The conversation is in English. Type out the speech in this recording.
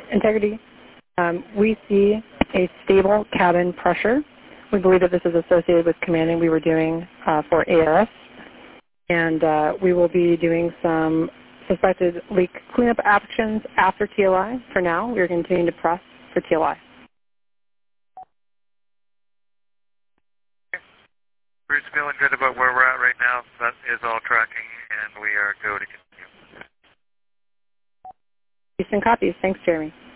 integrity. We see a stable cabin pressure. We believe that this is associated with commanding we were doing for ARS. And we will be doing some suspected leak cleanup actions after TLI. For now, we're continuing to press for TLI. We're just feeling good about where we're at right now. That is all tracking, and we are go to continue. Houston copies. Thanks, Jeremy.